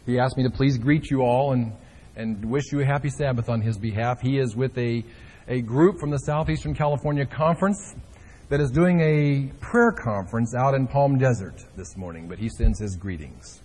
He asked me to please greet you all and wish you a happy Sabbath on his behalf. He is with a group from the Southeastern California Conference that is doing a prayer conference out in Palm Desert this morning, but he sends his greetings.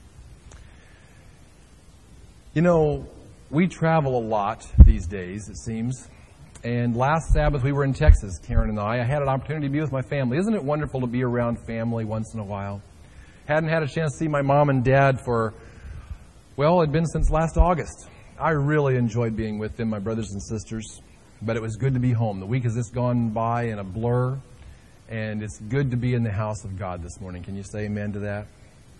You know, we travel a lot these days, it seems. And last Sabbath we were in Texas, Karen and I. I had an opportunity to be with my family. Isn't it wonderful to be around family once in a while? Hadn't had a chance to see my mom and dad for, well, it'd been since last August. I really enjoyed being with them, my brothers and sisters. But it was good to be home. The week has just gone by in a blur. And it's good to be in the house of God this morning. Can you say amen to that?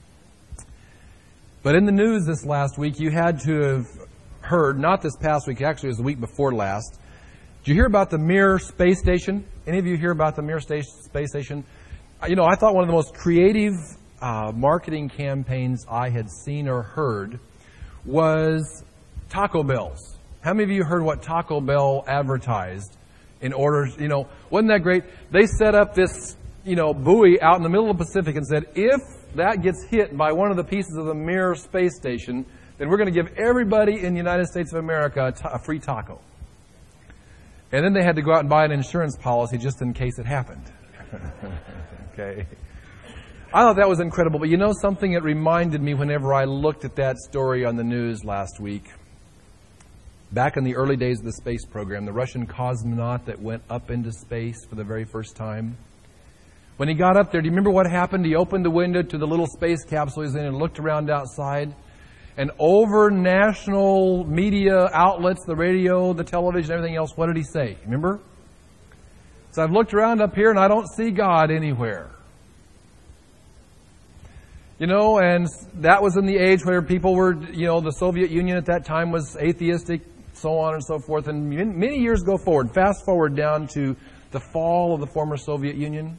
But in the news this last week, you had to have heard, not this past week, actually it was the week before last. Did you hear about the Mir space station? Any of you hear about the Mir space station? You know, I thought one of the most creative marketing campaigns I had seen or heard was Taco Bell's. How many of you heard what Taco Bell advertised in order, you know, wasn't that great? They set up this, buoy out in the middle of the Pacific and said, if that gets hit by one of the pieces of the Mir space station, then we're going to give everybody in the United States of America a free taco. And then they had to go out and buy an insurance policy just in case it happened. Okay. I thought that was incredible. But you know something? It reminded me whenever I looked at that story on the news last week. Back in the early days of the space program, the Russian cosmonaut that went up into space for the very first time. When he got up there, do you remember what happened? He opened the window to the little space capsule he was in and looked around outside. And over national media outlets, the radio, the television, everything else, what did he say? Remember? So I've looked around up here and I don't see God anywhere. You know, and that was in the age where people were, the Soviet Union at that time was atheistic, so on and so forth. And many years go forward, fast forward down to the fall of the former Soviet Union.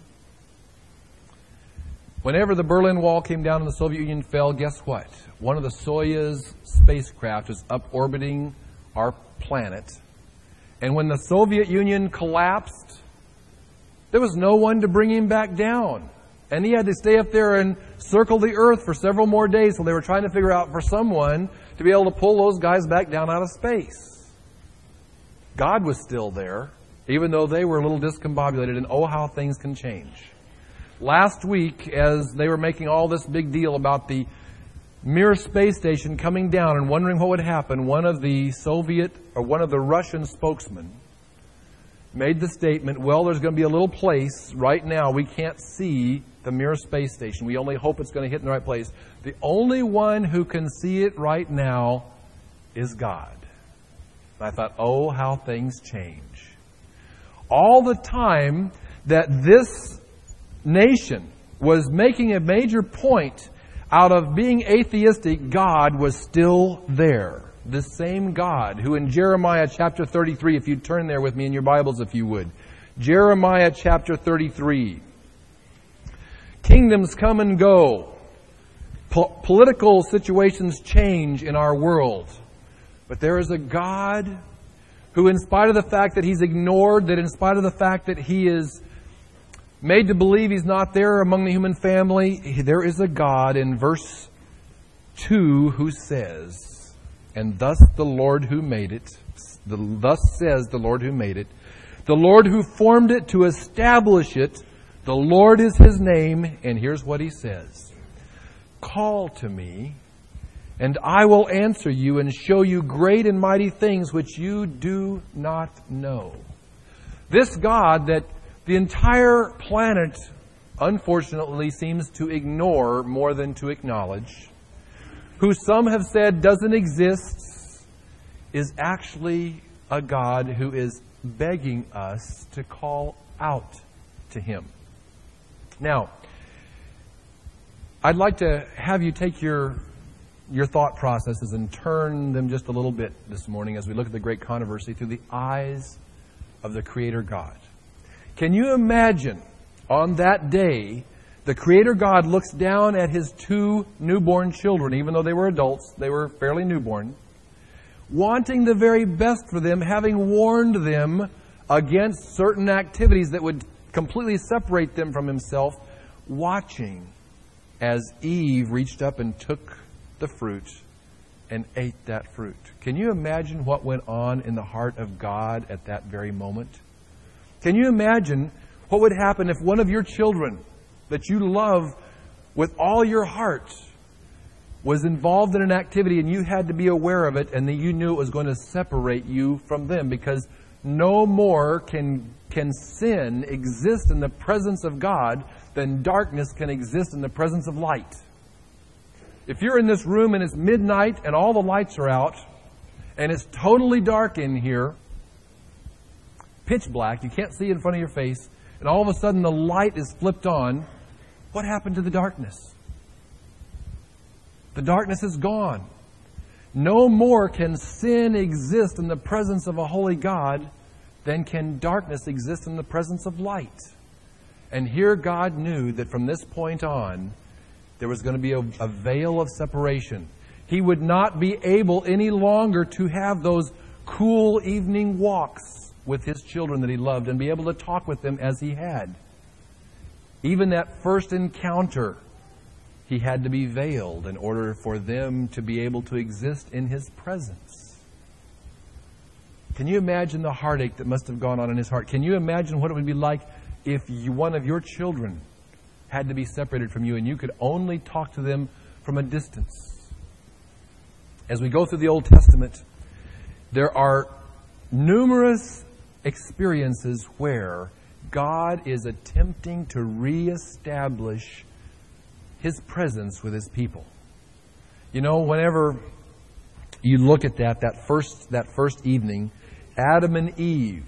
Whenever the Berlin Wall came down and the Soviet Union fell, guess what? One of the Soyuz spacecraft is up orbiting our planet. And when the Soviet Union collapsed, there was no one to bring him back down. And he had to stay up there and circle the earth for several more days. So they were trying to figure out for someone to be able to pull those guys back down out of space. God was still there, even though they were a little discombobulated. And oh, how things can change. Last week, as they were making all this big deal about the Mir space station coming down and wondering what would happen, one of the Russian spokesmen made the statement, well, there's going to be a little place right now. We can't see the Mir space station. We only hope it's going to hit in the right place. The only one who can see it right now is God. And I thought, oh, how things change. All the time that this nation was making a major point out of being atheistic, God was still there. The same God who in Jeremiah chapter 33, if you'd turn there with me in your Bibles if you would. Jeremiah chapter 33. Kingdoms come and go. Political situations change in our world. But there is a God who, in spite of the fact that He's ignored, that in spite of the fact that He is made to believe He's not there among the human family, there is a God in verse 2 who says, and thus the Lord who made it, thus says the Lord who made it, the Lord who formed it to establish it, the Lord is His name, and here's what He says, call to me, and I will answer you and show you great and mighty things which you do not know. This God that the entire planet, unfortunately, seems to ignore more than to acknowledge, who some have said doesn't exist, is actually a God who is begging us to call out to Him. Now, I'd like to have you take your thought processes and turn them just a little bit this morning as we look at the great controversy through the eyes of the Creator God. Can you imagine on that day, the Creator God looks down at His two newborn children, even though they were adults, they were fairly newborn, wanting the very best for them, having warned them against certain activities that would completely separate them from Himself, watching as Eve reached up and took the fruit and ate that fruit. Can you imagine what went on in the heart of God at that very moment? Can you imagine what would happen if one of your children that you love with all your heart was involved in an activity and you had to be aware of it and that you knew it was going to separate you from them? Because no more can sin exist in the presence of God than darkness can exist in the presence of light. If you're in this room and it's midnight and all the lights are out and it's totally dark in here, pitch black, you can't see in front of your face, and all of a sudden the light is flipped on, what happened to the darkness? The darkness is gone. No more can sin exist in the presence of a holy God than can darkness exist in the presence of light. And here God knew that from this point on, there was going to be a veil of separation. He would not be able any longer to have those cool evening walks with his children that he loved and be able to talk with them as he had. Even that first encounter, he had to be veiled in order for them to be able to exist in his presence. Can you imagine the heartache that must have gone on in his heart? Can you imagine what it would be like if one of your children had to be separated from you and you could only talk to them from a distance? As we go through the Old Testament, there are numerous experiences where God is attempting to reestablish his presence with his people. You know, whenever you look at that first evening, Adam and Eve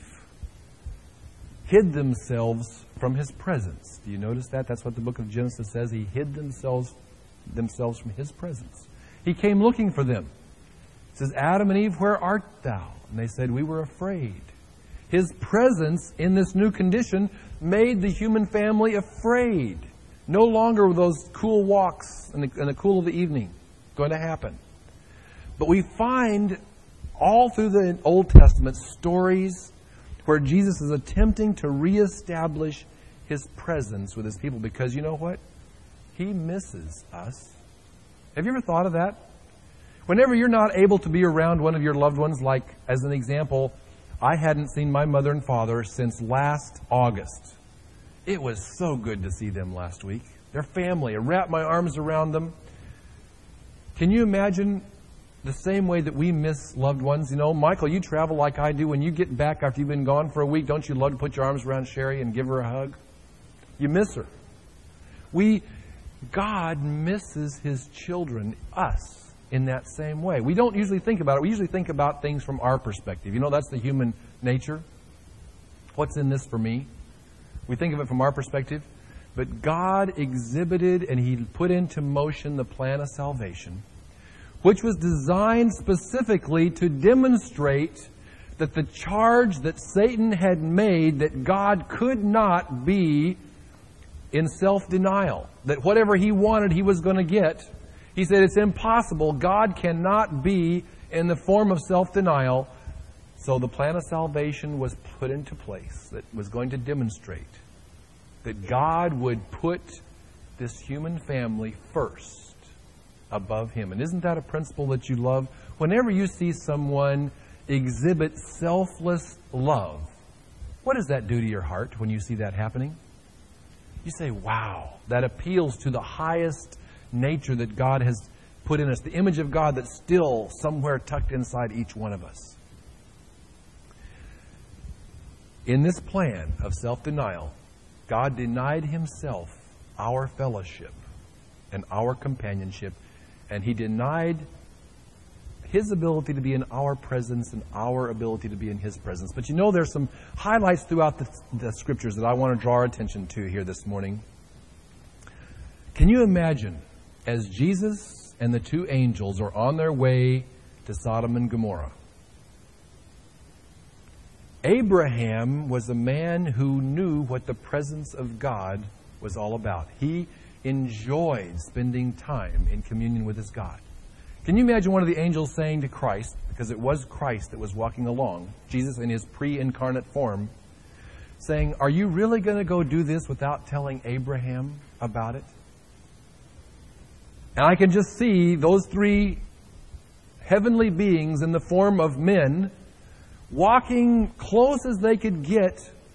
hid themselves from his presence. Do you notice that? That's what the book of Genesis says. He hid themselves from his presence. He came looking for them. It says, Adam and Eve, where art thou? And they said, we were afraid. His presence in this new condition made the human family afraid. No longer were those cool walks in the cool of the evening going to happen. But we find all through the Old Testament stories where Jesus is attempting to reestablish his presence with his people, because you know what? He misses us. Have you ever thought of that? Whenever you're not able to be around one of your loved ones, like as an example, I hadn't seen my mother and father since last August. It was so good to see them last week. Their family. I wrapped my arms around them. Can you imagine the same way that we miss loved ones? You know, Michael, you travel like I do. When you get back after you've been gone for a week, don't you love to put your arms around Sherry and give her a hug? You miss her. God misses his children, us, in that same way. We don't usually think about it. We usually think about things from our perspective. You know, that's the human nature. What's in this for me? We think of it from our perspective. But God exhibited and he put into motion the plan of salvation, which was designed specifically to demonstrate that the charge that Satan had made that God could not be in self-denial, that whatever he wanted he was going to get. He said it's impossible. God cannot be in the form of self-denial. So the plan of salvation was put into place that was going to demonstrate that God would put this human family first above him. And isn't that a principle that you love? Whenever you see someone exhibit selfless love, what does that do to your heart when you see that happening? You say, wow, that appeals to the highest nature that God has put in us, the image of God that's still somewhere tucked inside each one of us. In this plan of self-denial, God denied himself our fellowship and our companionship, and he denied his ability to be in our presence and our ability to be in his presence. But you know, there's some highlights throughout the scriptures that I want to draw our attention to here this morning. Can you imagine as Jesus and the two angels are on their way to Sodom and Gomorrah? Abraham was a man who knew what the presence of God was all about. He enjoyed spending time in communion with his God. Can you imagine one of the angels saying to Christ, because it was Christ that was walking along, Jesus in his pre-incarnate form, saying, are you really going to go do this without telling Abraham about it? And I can just see those three heavenly beings in the form of men, walking close as they could get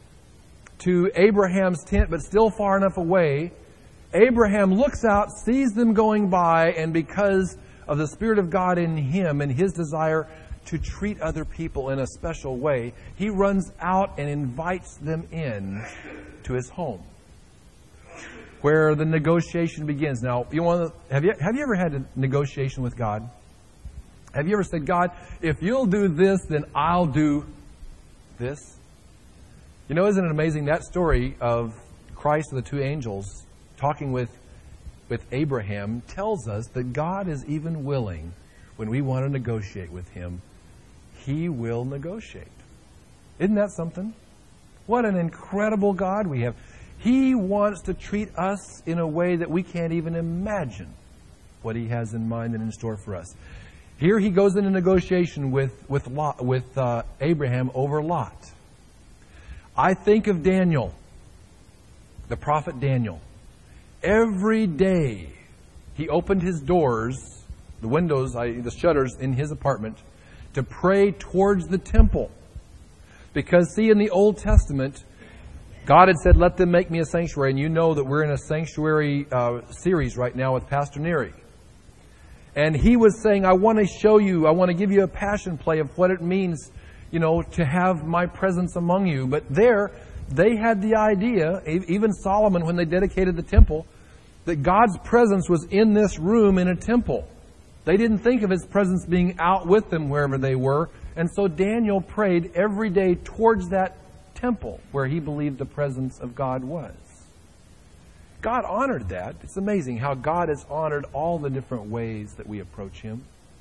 to Abraham's tent, but still far enough away. Abraham looks out, sees them going by, and because of the Spirit of God in him and his desire to treat other people in a special way, he runs out and invites them in to his home, where the negotiation begins. Now, have you ever had a negotiation with God? Have you ever said, God, if you'll do this, then I'll do this? You know, isn't it amazing that story of Christ and the two angels talking with Abraham tells us that God is even willing, when we want to negotiate with Him, He will negotiate. Isn't that something? What an incredible God we have. He wants to treat us in a way that we can't even imagine what He has in mind and in store for us. Here He goes into negotiation with Abraham over Lot. I think of Daniel, the prophet Daniel. Every day he opened his doors, the windows, the shutters in his apartment, to pray towards the temple. Because, see, in the Old Testament, God had said, let them make me a sanctuary. And you know that we're in a sanctuary series right now with Pastor Neary. And he was saying, I want to give you a passion play of what it means, to have my presence among you. But there, they had the idea, even Solomon, when they dedicated the temple, that God's presence was in this room in a temple. They didn't think of His presence being out with them wherever they were. And so Daniel prayed every day towards that temple where he believed the presence of God was. God honored that. It's amazing how God has honored all the different ways that we approach Him.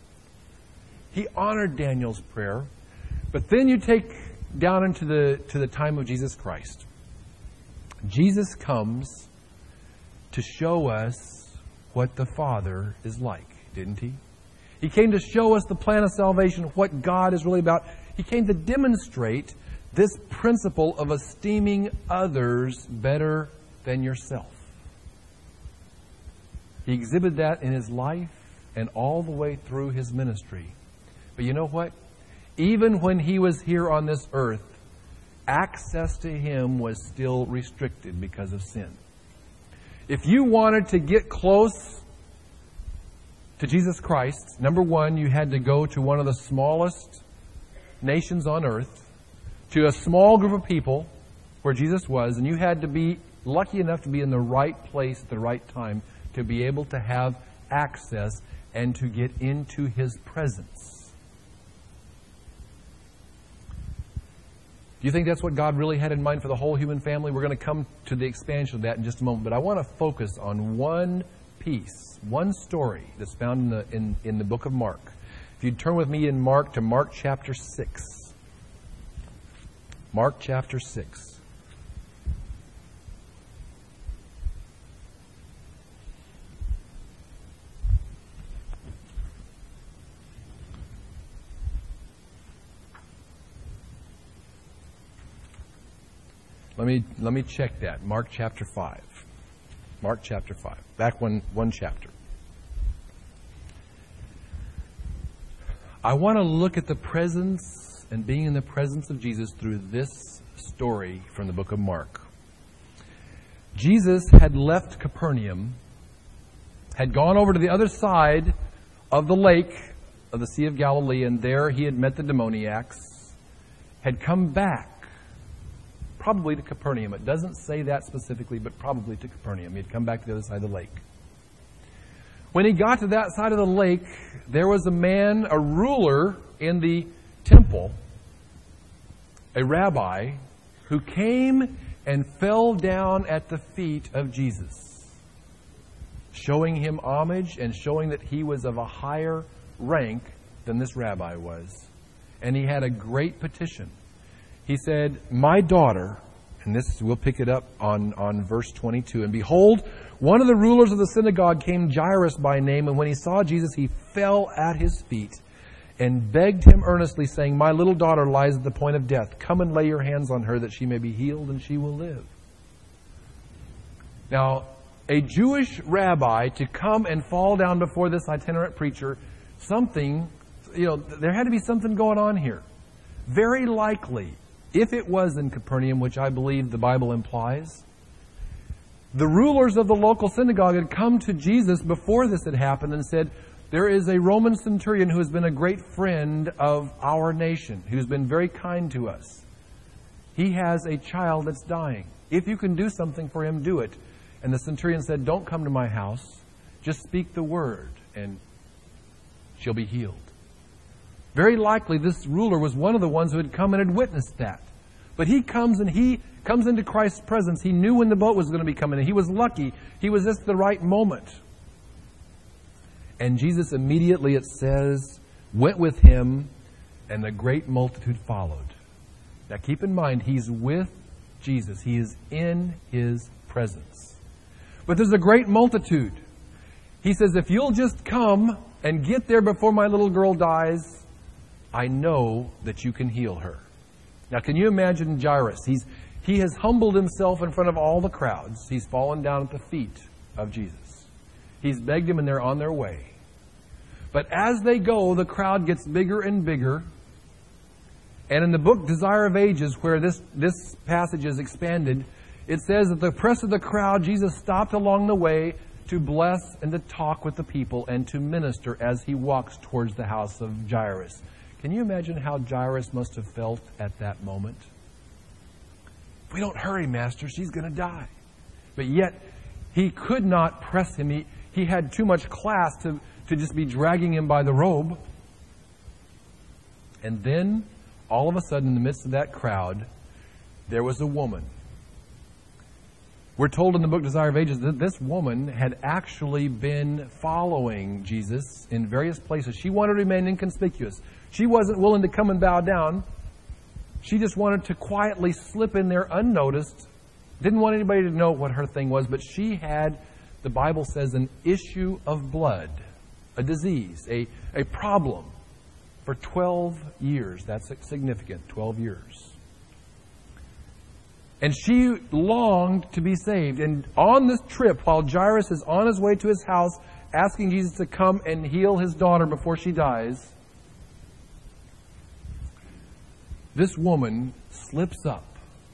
He honored Daniel's prayer. But then you take down into the time of Jesus Christ. Jesus comes to show us what the Father is like, didn't He? He came to show us the plan of salvation, what God is really about. He came to demonstrate this principle of esteeming others better than yourself. He exhibited that in His life and all the way through His ministry. But you know what? Even when He was here on this earth, access to Him was still restricted because of sin. If you wanted to get close to Jesus Christ, number one, you had to go to one of the smallest nations on earth, to a small group of people where Jesus was, and you had to be lucky enough to be in the right place at the right time to be able to have access and to get into His presence. Do you think that's what God really had in mind for the whole human family? We're going to come to the expansion of that in just a moment, but I want to focus on one piece, one story that's found in the book of Mark. If you'd turn with me in Mark to Mark chapter 6. Mark chapter 6. Let me check that. Mark chapter 5. Mark chapter 5. Back one chapter. I want to look at the presence and being in the presence of Jesus through this story from the book of Mark. Jesus had left Capernaum, had gone over to the other side of the lake of the Sea of Galilee, and there he had met the demoniacs, had come back, probably to Capernaum. It doesn't say that specifically, but probably to Capernaum. He had come back to the other side of the lake. When he got to that side of the lake, there was a man, a ruler in the temple, a rabbi, who came and fell down at the feet of Jesus, showing him homage and showing that he was of a higher rank than this rabbi was. And he had a great petition. He said, my daughter, and this we'll pick it up on verse 22, and behold, one of the rulers of the synagogue came, Jairus by name, and when he saw Jesus, he fell at His feet and begged Him earnestly, saying, my little daughter lies at the point of death. Come and lay your hands on her that she may be healed and she will live. Now, a Jewish rabbi to come and fall down before this itinerant preacher, something there had to be something going on here. Very likely, if it was in Capernaum, which I believe the Bible implies, the rulers of the local synagogue had come to Jesus before this had happened and said, there is a Roman centurion who has been a great friend of our nation, who's been very kind to us. He has a child that's dying. If you can do something for him, do it. And the centurion said, don't come to my house. Just speak the word and she'll be healed. Very likely this ruler was one of the ones who had come and had witnessed that. But he comes into Christ's presence. He knew when the boat was going to be coming in. He was lucky. He was just the right moment. And Jesus immediately, it says, went with him, and the great multitude followed. Now keep in mind, he's with Jesus. He is in his presence. But there's a great multitude. He says, if you'll just come and get there before my little girl dies, I know that you can heal her. Now can you imagine Jairus? He has humbled himself in front of all the crowds. He's fallen down at the feet of Jesus. He's begged him and they're on their way. But as they go, the crowd gets bigger and bigger. And in the book Desire of Ages, where this passage is expanded, it says that the press of the crowd, Jesus stopped along the way to bless and to talk with the people and to minister as he walks towards the house of Jairus. Can you imagine how Jairus must have felt at that moment? If we don't hurry, Master, she's going to die. But yet, he could not press him. He had too much class to just be dragging him by the robe. And then, all of a sudden, in the midst of that crowd, there was a woman. We're told in the book Desire of Ages that this woman had actually been following Jesus in various places. She wanted to remain inconspicuous. She wasn't willing to come and bow down. She just wanted to quietly slip in there unnoticed. Didn't want anybody to know what her thing was, but she had, the Bible says, an issue of blood, a disease, a problem for 12 years. That's significant, 12 years. And she longed to be saved. And on this trip, while Jairus is on his way to his house, asking Jesus to come and heal his daughter before she dies, this woman slips up.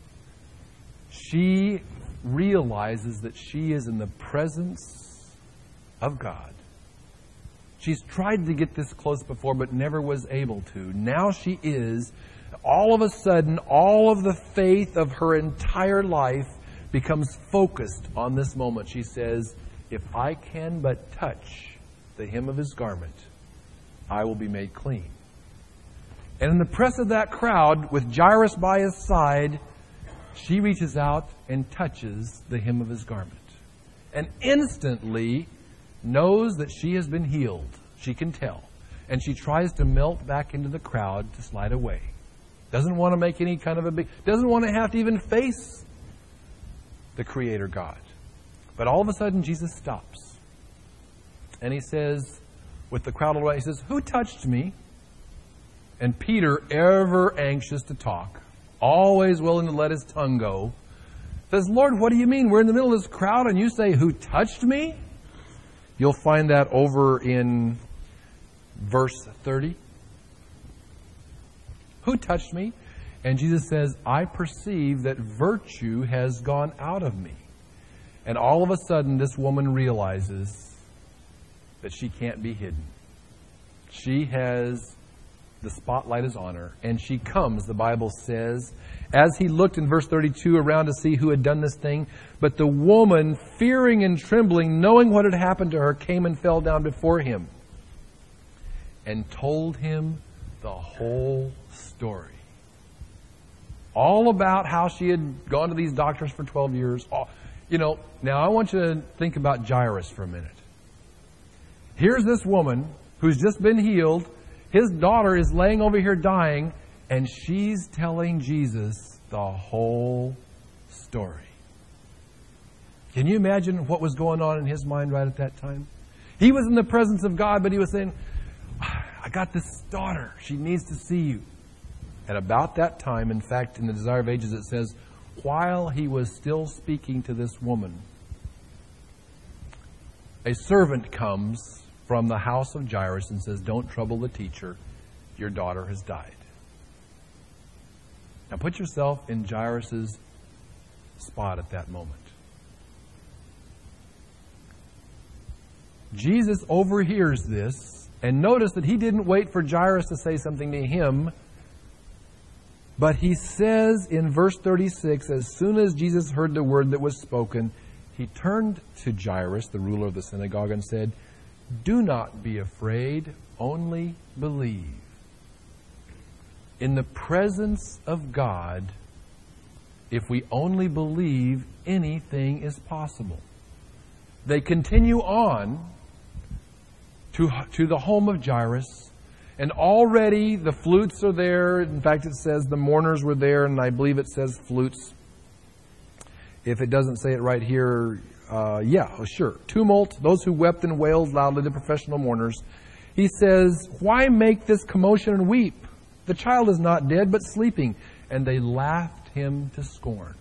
She realizes that she is in the presence of God. She's tried to get this close before, but never was able to. Now she is. All of a sudden, all of the faith of her entire life becomes focused on this moment. She says, if I can but touch the hem of his garment, I will be made clean. And in the press of that crowd, with Jairus by his side, she reaches out and touches the hem of his garment. And instantly knows that she has been healed. She can tell. And she tries to melt back into the crowd to slide away. Doesn't want to make any kind of doesn't want to have to even face the Creator God. But all of a sudden, Jesus stops. And he says, with the crowd away, he says, who touched me? And Peter, ever anxious to talk, always willing to let his tongue go, says, Lord, what do you mean? We're in the middle of this crowd and you say, who touched me? You'll find that over in verse 30. Who touched me? And Jesus says, I perceive that virtue has gone out of me. And all of a sudden, this woman realizes that she can't be hidden. The spotlight is on her. And she comes, the Bible says, as he looked in verse 32 around to see who had done this thing. But the woman, fearing and trembling, knowing what had happened to her, came and fell down before him and told him the whole story. All about how she had gone to these doctors for 12 years. Now I want you to think about Jairus for a minute. Here's this woman who's just been healed. His daughter is laying over here dying, and she's telling Jesus the whole story. Can you imagine what was going on in his mind right at that time? He was in the presence of God, but he was saying, I got this daughter. She needs to see you. And about that time, in fact, in the Desire of Ages, it says, while he was still speaking to this woman, a servant comes from the house of Jairus and says, don't trouble the teacher. your daughter has died. Now put yourself in Jairus' spot at that moment. Jesus overhears this, and notice that he didn't wait for Jairus to say something to him, but he says in verse 36, as soon as Jesus heard the word that was spoken, he turned to Jairus, the ruler of the synagogue, and said, "Do not be afraid, only believe." In the presence of God, if we only believe, anything is possible. They continue on to the home of Jairus, and already the flutes are there. In fact, it says the mourners were there, and I believe it says flutes. If it doesn't say it right here, sure. Tumult, those who wept and wailed loudly, the professional mourners. He says, "Why make this commotion and weep? The child is not dead, but sleeping." And they laughed him to scorn.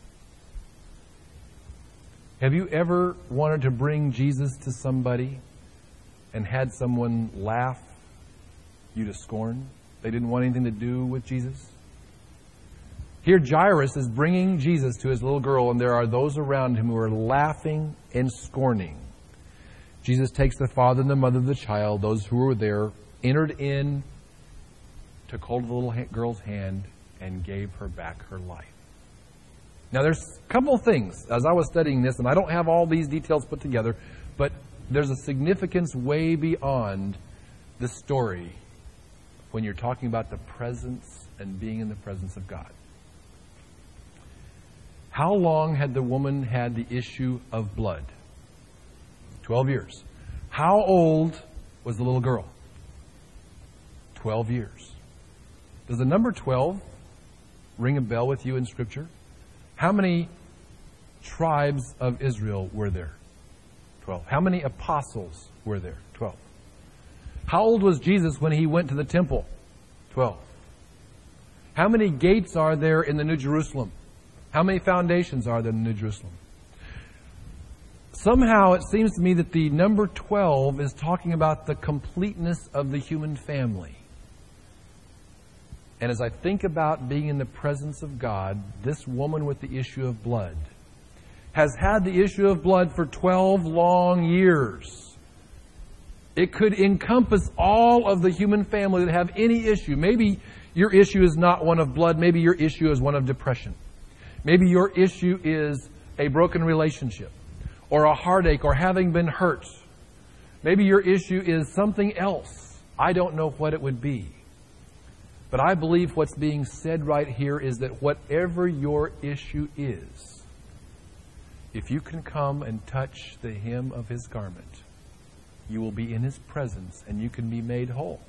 Have you ever wanted to bring Jesus to somebody and had someone laugh you to scorn? They didn't want anything to do with Jesus? Here Jairus is bringing Jesus to his little girl, and there are those around him who are laughing and scorning. Jesus takes the father and the mother of the child, those who were there, entered in, took hold of the little girl's hand, and gave her back her life. Now there's a couple of things as I was studying this, and I don't have all these details put together, but there's a significance way beyond the story when you're talking about the presence and being in the presence of God. How long had the woman had the issue of blood? 12 years. How old was the little girl? 12 years. Does the number 12 ring a bell with you in Scripture? How many tribes of Israel were there? 12. How many apostles were there? 12. How old was Jesus when he went to the temple? 12. How many gates are there in the New Jerusalem? How many foundations are there in the New Jerusalem? Somehow it seems to me that the number 12 is talking about the completeness of the human family. And as I think about being in the presence of God, this woman with the issue of blood has had the issue of blood for 12 long years. It could encompass all of the human family that have any issue. Maybe your issue is not one of blood. Maybe your issue is one of depression. Maybe your issue is a broken relationship or a heartache or having been hurt. Maybe your issue is something else. I don't know what it would be. But I believe what's being said right here is that whatever your issue is, if you can come and touch the hem of His garment, you will be in His presence and you can be made whole.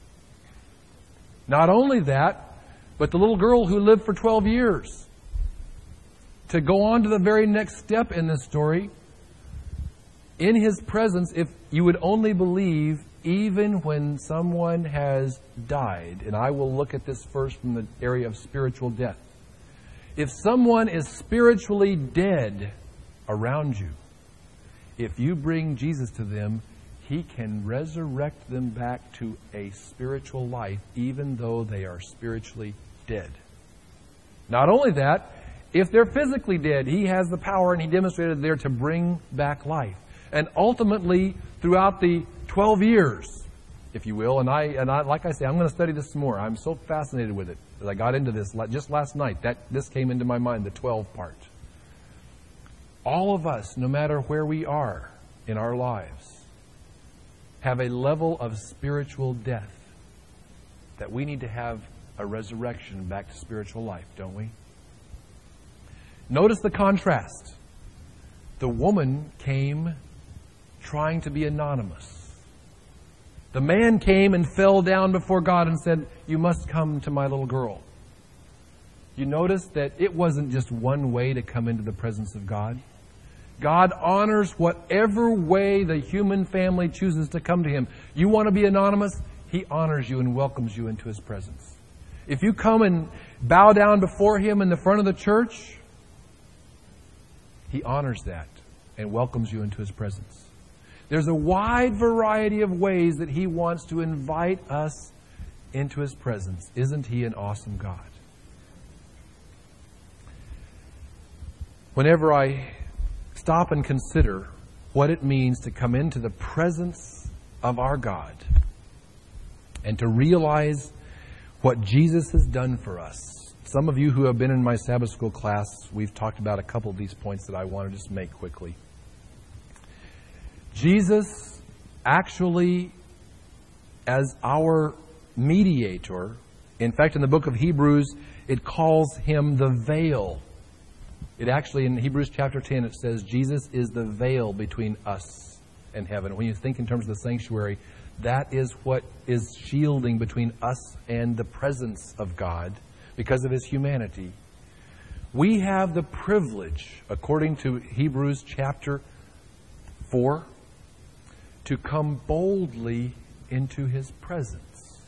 Not only that, but the little girl who lived for 12 years, to go on to the very next step in this story, in His presence, if you would only believe, even when someone has died, and I will look at this first from the area of spiritual death. If someone is spiritually dead around you, if you bring Jesus to them, He can resurrect them back to a spiritual life, even though they are spiritually dead. Not only that, if they're physically dead, He has the power, and He demonstrated there to bring back life. And ultimately, throughout the 12 years, if you will, and I like I say, I'm going to study this some more. I'm so fascinated with it as I got into this just last night. This came into my mind, the 12 part. All of us, no matter where we are in our lives, have a level of spiritual death that we need to have a resurrection back to spiritual life, don't we? Notice the contrast. The woman came trying to be anonymous. The man came and fell down before God and said, "You must come to my little girl." You notice that it wasn't just one way to come into the presence of God. God honors whatever way the human family chooses to come to Him. You want to be anonymous? He honors you and welcomes you into His presence. If you come and bow down before Him in the front of the church, He honors that and welcomes you into His presence. There's a wide variety of ways that He wants to invite us into His presence. Isn't He an awesome God? Whenever I stop and consider what it means to come into the presence of our God and to realize what Jesus has done for us. Some of you who have been in my Sabbath school class, we've talked about a couple of these points that I want to just make quickly. Jesus actually, as our mediator, in fact, in the book of Hebrews, it calls Him the veil. It actually, in Hebrews chapter 10, it says Jesus is the veil between us and heaven. When you think in terms of the sanctuary, that is what is shielding between us and the presence of God because of His humanity. We have the privilege, according to Hebrews chapter 4, to come boldly into His presence.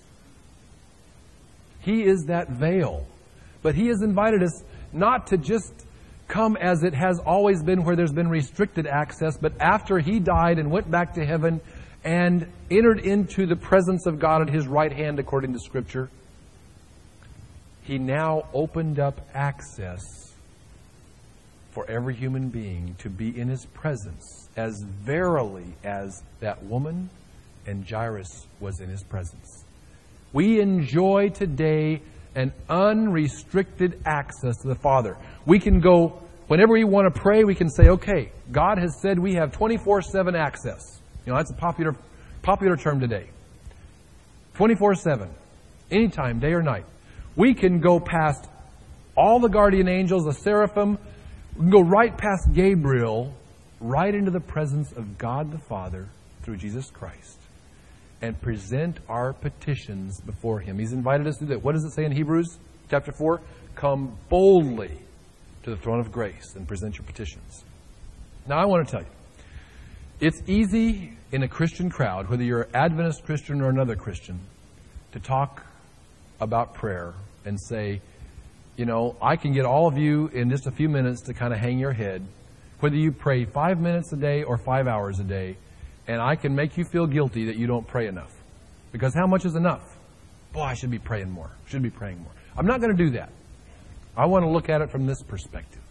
He is that veil. But He has invited us not to just come as it has always been, where there's been restricted access, but after He died and went back to heaven and entered into the presence of God at His right hand, according to Scripture, He now opened up access for every human being to be in His presence, as verily as that woman and Jairus was in His presence. We enjoy today an unrestricted access to the Father. We can go, whenever we want to pray, we can say, okay, God has said we have 24/7 access. You know, that's a popular term today. 24/7. Anytime, day or night. We can go past all the guardian angels, the seraphim. We can go right past Gabriel, right into the presence of God the Father through Jesus Christ, and present our petitions before Him. He's invited us to do that. What does it say in Hebrews chapter 4? Come boldly to the throne of grace and present your petitions. Now, I want to tell you, it's easy in a Christian crowd, whether you're an Adventist Christian or another Christian, to talk about prayer and say, you know, I can get all of you in just a few minutes to kind of hang your head, whether you pray 5 minutes a day or 5 hours a day, and I can make you feel guilty that you don't pray enough. Because how much is enough? Boy, I should be praying more. Should be praying more. I'm not going to do that. I want to look at it from this perspective.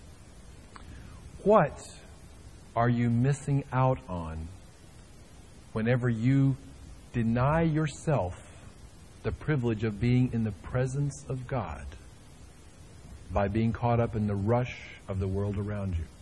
What are you missing out on whenever you deny yourself the privilege of being in the presence of God by being caught up in the rush of the world around you?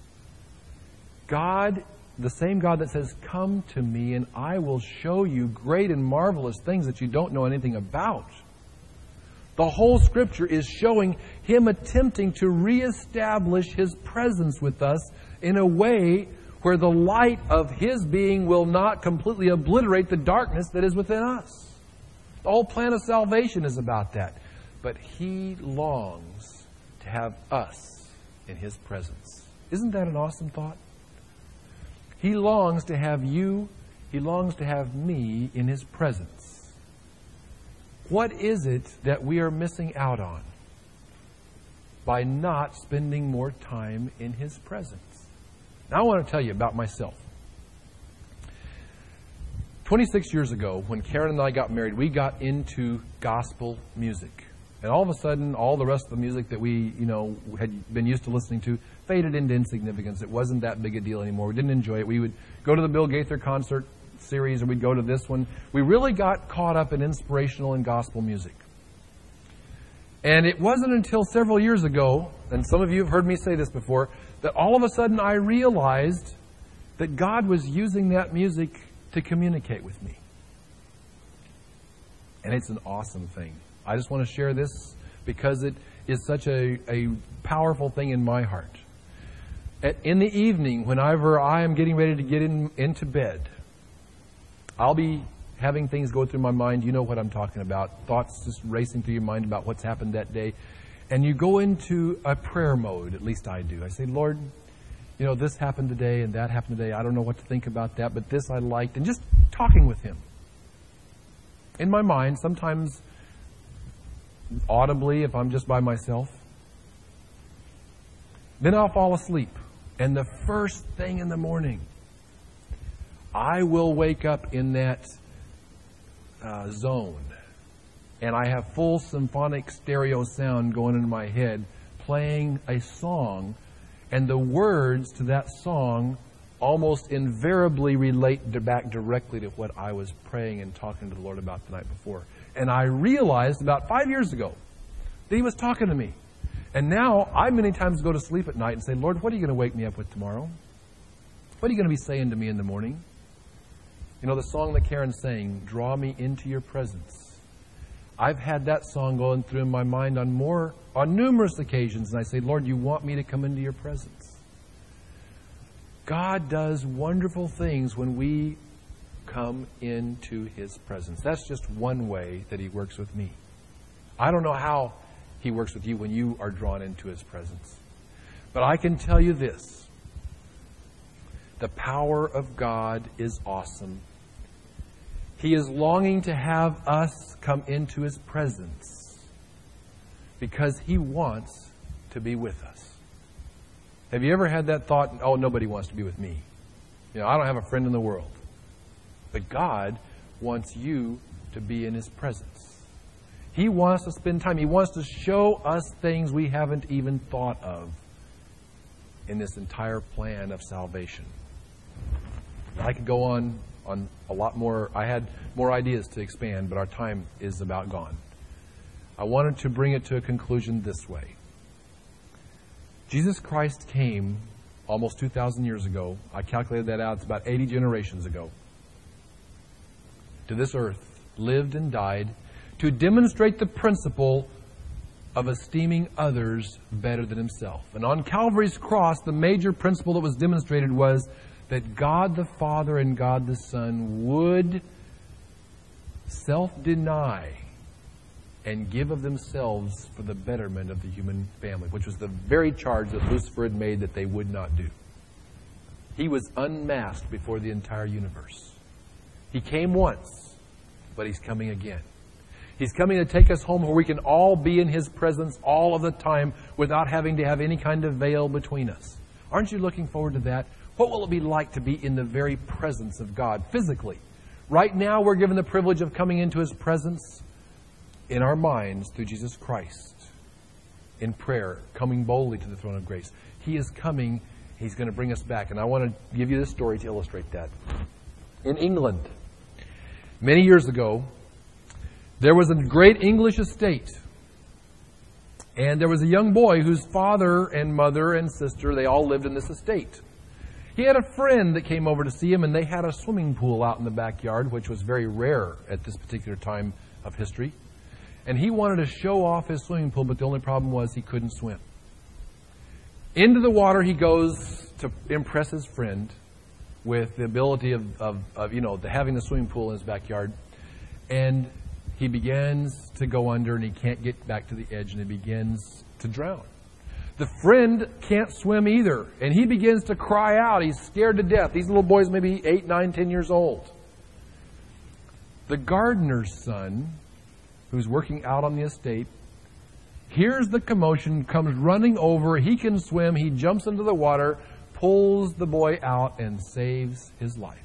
God, the same God that says, come to me and I will show you great and marvelous things that you don't know anything about. The whole Scripture is showing Him attempting to reestablish His presence with us in a way where the light of His being will not completely obliterate the darkness that is within us. The whole plan of salvation is about that. But He longs to have us in His presence. Isn't that an awesome thought? He longs to have you, He longs to have me in His presence. What is it that we are missing out on by not spending more time in His presence? Now I want to tell you about myself. 26 years ago, when Karen and I got married, we got into gospel music. And all of a sudden, all the rest of the music that we, had been used to listening to faded into insignificance. It wasn't that big a deal anymore. We didn't enjoy it. We would go to the Bill Gaither concert series, or we'd go to this one. We really got caught up in inspirational and gospel music. And it wasn't until several years ago, and some of you have heard me say this before, that all of a sudden I realized that God was using that music to communicate with me. And it's an awesome thing. I just want to share this because it is such a powerful thing in my heart. In the evening, whenever I am getting ready to get into bed, I'll be having things go through my mind. You know what I'm talking about. Thoughts just racing through your mind about what's happened that day. And you go into a prayer mode, at least I do. I say, Lord, this happened today and that happened today. I don't know what to think about that, but this I liked. And just talking with Him. In my mind, sometimes audibly if I'm just by myself. Then I'll fall asleep. And the first thing in the morning, I will wake up in that zone and I have full symphonic stereo sound going in my head, playing a song, and the words to that song almost invariably relate back directly to what I was praying and talking to the Lord about the night before. And I realized about 5 years ago that He was talking to me. And now I many times go to sleep at night and say, Lord, what are you going to wake me up with tomorrow? What are you going to be saying to me in the morning? You know, the song that Karen's saying, draw me into your presence. I've had that song going through in my mind on numerous occasions. And I say, Lord, you want me to come into your presence. God does wonderful things when we come into His presence. That's just one way that He works with me. I don't know how He works with you when you are drawn into His presence. But I can tell you this. The power of God is awesome. He is longing to have us come into His presence because He wants to be with us. Have you ever had that thought, oh, nobody wants to be with me? You know, I don't have a friend in the world. But God wants you to be in His presence. He wants to spend time. He wants to show us things we haven't even thought of in this entire plan of salvation. I could go on a lot more. I had more ideas to expand, but our time is about gone. I wanted to bring it to a conclusion this way. Jesus Christ came almost 2,000 years ago. I calculated that out. It's about 80 generations ago. To this earth, lived and died to demonstrate the principle of esteeming others better than himself. And on Calvary's cross, the major principle that was demonstrated was that God the Father and God the Son would self-deny and give of themselves for the betterment of the human family, which was the very charge that Lucifer had made that they would not do. He was unmasked before the entire universe. He came once, but He's coming again. He's coming to take us home where we can all be in His presence all of the time without having to have any kind of veil between us. Aren't you looking forward to that? What will it be like to be in the very presence of God physically? Right now, we're given the privilege of coming into His presence in our minds through Jesus Christ, in prayer, coming boldly to the throne of grace. He is coming. He's going to bring us back. And I want to give you this story to illustrate that. In England, many years ago, there was a great English estate. And there was a young boy whose father and mother and sister, they all lived in this estate. He had a friend that came over to see him, and they had a swimming pool out in the backyard, which was very rare at this particular time of history. And he wanted to show off his swimming pool, but the only problem was he couldn't swim. Into the water he goes to impress his friend with the ability of having the swimming pool in his backyard. And he begins to go under, and he can't get back to the edge, and he begins to drown. The friend can't swim either, and he begins to cry out. He's scared to death. These little boys may be 8, 9, 10 years old. The gardener's son, who's working out on the estate, hears the commotion, comes running over. He can swim. He jumps into the water, pulls the boy out, and saves his life.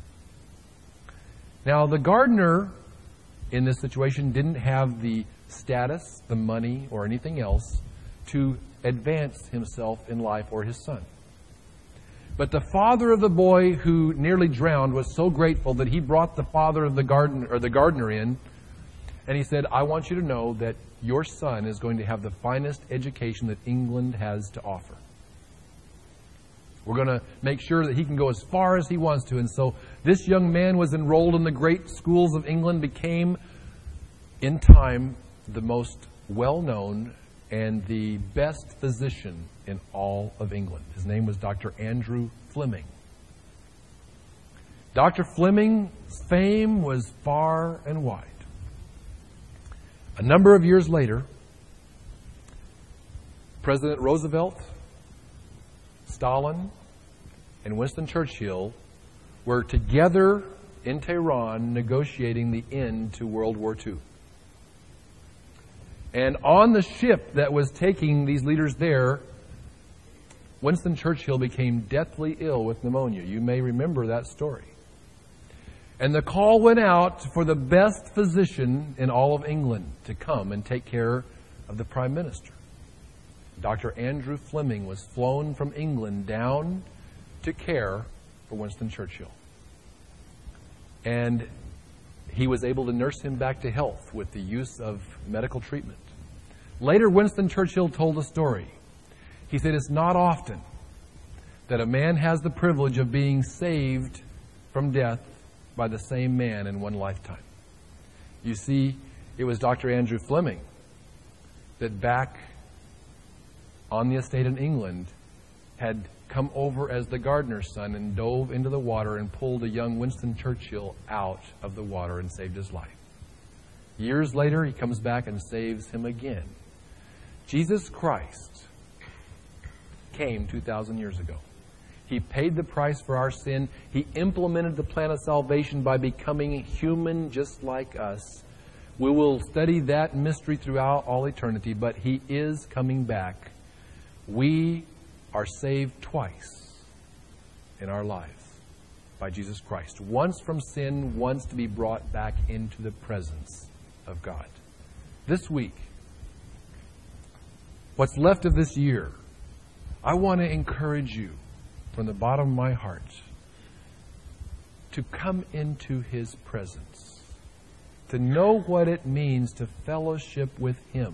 Now, the gardener in this situation didn't have the status, the money, or anything else to advance himself in life or his son. But the father of the boy who nearly drowned was so grateful that he brought the father of the gardener in, and he said, I want you to know that your son is going to have the finest education that England has to offer. We're going to make sure that he can go as far as he wants to. And so this young man was enrolled in the great schools of England, became in time the most well-known and the best physician in all of England. His name was Dr. Andrew Fleming. Dr. Fleming's fame was far and wide. A number of years later, President Roosevelt, Stalin, and Winston Churchill were together in Tehran negotiating the end to World War II. And on the ship that was taking these leaders there, Winston Churchill became deathly ill with pneumonia. You may remember that story. And the call went out for the best physician in all of England to come and take care of the Prime Minister. Dr. Andrew Fleming was flown from England down to care for Winston Churchill. And he was able to nurse him back to health with the use of medical treatment. Later, Winston Churchill told a story. He said, "It's not often that a man has the privilege of being saved from death by the same man in one lifetime." You see, it was Dr. Andrew Fleming that back on the estate in England had come over as the gardener's son and dove into the water and pulled a young Winston Churchill out of the water and saved his life. Years later, he comes back and saves him again. Jesus Christ came 2,000 years ago. He paid the price for our sin. He implemented the plan of salvation by becoming human just like us. We will study that mystery throughout all eternity, but He is coming back. We are saved twice in our lives by Jesus Christ. Once from sin, once to be brought back into the presence of God. This week, what's left of this year, I want to encourage you from the bottom of my heart to come into His presence, to know what it means to fellowship with Him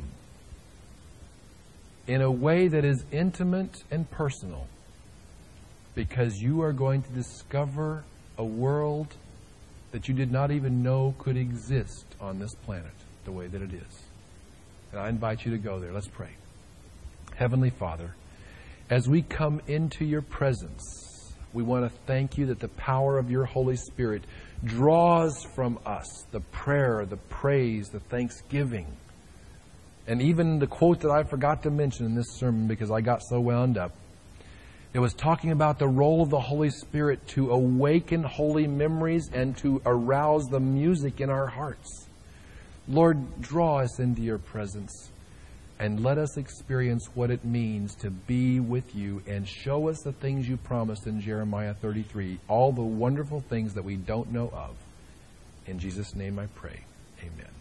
in a way that is intimate and personal, because you are going to discover a world that you did not even know could exist on this planet the way that it is. And I invite you to go there. Let's pray. Heavenly Father, as we come into your presence, we want to thank you that the power of your Holy Spirit draws from us the prayer, the praise, the thanksgiving. And even the quote that I forgot to mention in this sermon because I got so wound up, it was talking about the role of the Holy Spirit to awaken holy memories and to arouse the music in our hearts. Lord, draw us into your presence and let us experience what it means to be with you, and show us the things you promised in Jeremiah 33, all the wonderful things that we don't know of. In Jesus' name I pray. Amen.